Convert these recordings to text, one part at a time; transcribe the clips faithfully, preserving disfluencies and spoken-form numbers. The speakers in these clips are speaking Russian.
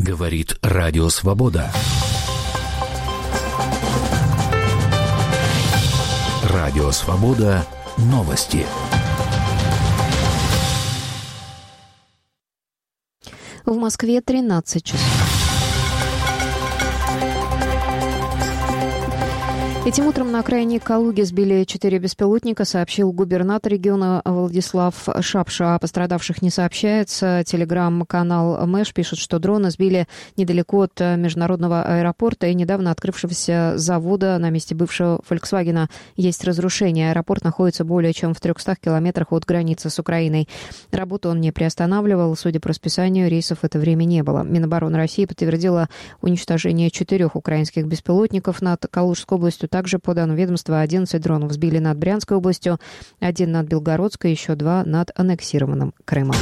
Говорит Радио Свобода. Радио Свобода. Новости. В Москве тринадцать часов. Этим утром на окраине Калуги сбили четыре беспилотника, сообщил губернатор региона Владислав Шапша. О пострадавших не сообщается. Телеграм-канал Мэш пишет, что дроны сбили недалеко от международного аэропорта и недавно открывшегося завода на месте бывшего Volkswagen. Есть разрушения. Аэропорт находится более чем в трехстах километрах от границы с Украиной. Работу он не приостанавливал. Судя по расписанию, рейсов в это время не было. Минобороны России подтвердила уничтожение четырех украинских беспилотников над Калужской областью. Также, по данным ведомства, одиннадцать дронов сбили над Брянской областью, один над Белгородской, еще два над аннексированным Крымом.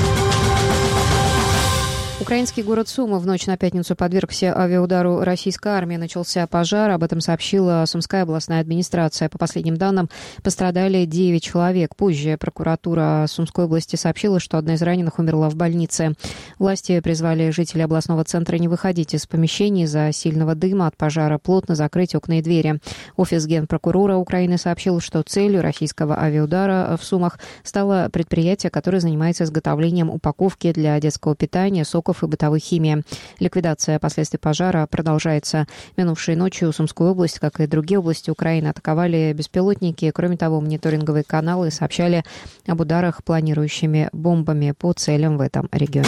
Украинский город Сума в ночь на пятницу подвергся авиаудару российской армии. Начался пожар. Об этом сообщила Сумская областная администрация. По последним данным, пострадали девять человек. Позже прокуратура Сумской области сообщила, что одна из раненых умерла в больнице. Власти призвали жителей областного центра не выходить из помещений из-за сильного дыма от пожара, плотно закрыть окна и двери. Офис генпрокурора Украины сообщил, что целью российского авиаудара в Сумах стало предприятие, которое занимается изготовлением упаковки для детского питания, соков и бытовой химии. Ликвидация последствий пожара продолжается. Минувшей ночью Сумскую область, как и другие области Украины, атаковали беспилотники. Кроме того, мониторинговые каналы сообщали об ударах планирующими бомбами по целям в этом регионе.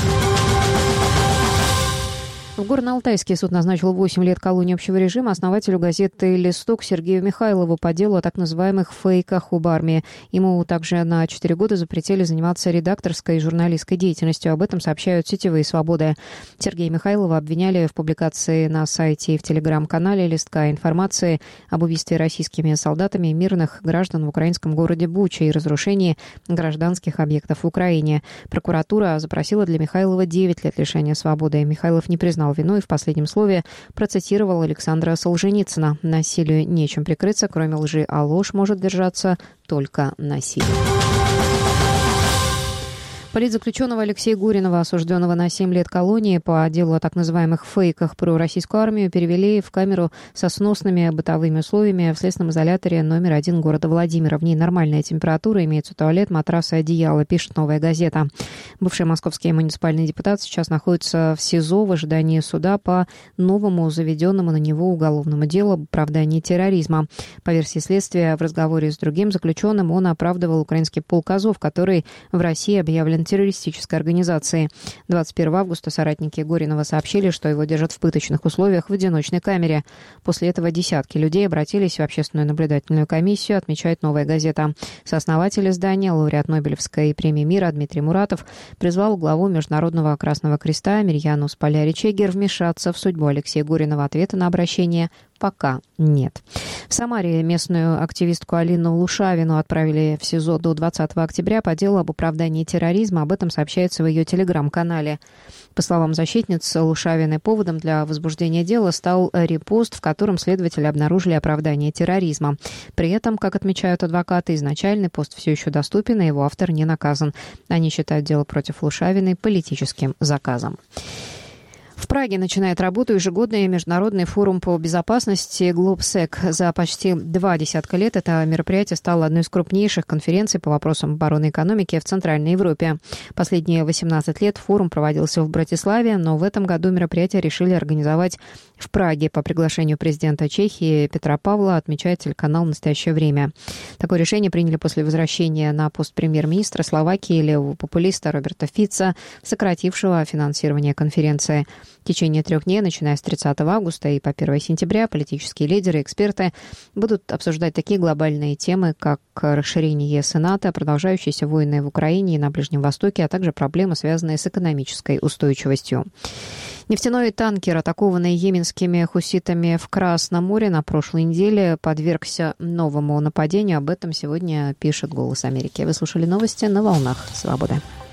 В Горно-Алтайский суд назначил восемь лет колонии общего режима основателю газеты «Листок» Сергею Михайлову по делу о так называемых фейках об армии. Ему также на четыре года запретили заниматься редакторской и журналистской деятельностью. Об этом сообщают сетевые «Свободы». Сергея Михайлова обвиняли в публикации на сайте и в телеграм-канале «Листка» информации об убийстве российскими солдатами мирных граждан в украинском городе Буча и разрушении гражданских объектов в Украине. Прокуратура запросила для Михайлова девять лет лишения свободы. Михайлов не признал вину и в последнем слове процитировал Александра Солженицына. Насилию нечем прикрыться, кроме лжи, а ложь может держаться только насилием. Политзаключенного Алексея Гуринова, осужденного на семь лет колонии по делу о так называемых фейках про российскую армию, перевели в камеру со сносными бытовыми условиями в следственном изоляторе номер один города Владимира. В ней нормальная температура, имеется туалет, матрас и одеяло, пишет «Новая газета». Бывший московский муниципальный депутат сейчас находится в СИЗО в ожидании суда по новому заведенному на него уголовному делу об оправдании терроризма. По версии следствия, в разговоре с другим заключенным он оправдывал украинский полк Азов, который в России объявлен террористической организации. двадцать первого августа соратники Гуринова сообщили, что его держат в пыточных условиях в одиночной камере. После этого десятки людей обратились в общественную наблюдательную комиссию, отмечает «Новая газета». Сооснователь издания, лауреат Нобелевской премии мира Дмитрий Муратов призвал главу Международного Красного Креста Мирьяну Споляри-Чегер вмешаться в судьбу Алексея Гуринова. Ответа на обращение пока нет. В Самаре местную активистку Алину Лушавину отправили в СИЗО до двадцатого октября по делу об оправдании терроризма. Об этом сообщается в ее телеграм-канале. По словам защитницы Лушавиной, поводом для возбуждения дела стал репост, в котором следователи обнаружили оправдание терроризма. При этом, как отмечают адвокаты, изначальный пост все еще доступен, и его автор не наказан. Они считают дело против Лушавиной политическим заказом. В Праге начинает работу ежегодный международный форум по безопасности «Глобсек». За почти два десятка лет это мероприятие стало одной из крупнейших конференций по вопросам обороны и экономики в Центральной Европе. Последние восемнадцать лет форум проводился в Братиславе, но в этом году мероприятие решили организовать в Праге по приглашению президента Чехии Петра Павла, отмечает телеканал «Настоящее время». Такое решение приняли после возвращения на пост премьер-министра Словакии левого популиста Роберта Фица, сократившего финансирование конференции. В течение трех дней, начиная с тридцатого августа и по первого сентября, политические лидеры и эксперты будут обсуждать такие глобальные темы, как расширение ЕС и НАТО, продолжающиеся войны в Украине и на Ближнем Востоке, а также проблемы, связанные с экономической устойчивостью. Нефтяной танкер, атакованный йеменскими хуситами в Красном море, на прошлой неделе подвергся новому нападению. Об этом сегодня пишет «Голос Америки». Вы слушали новости на волнах «Свободы».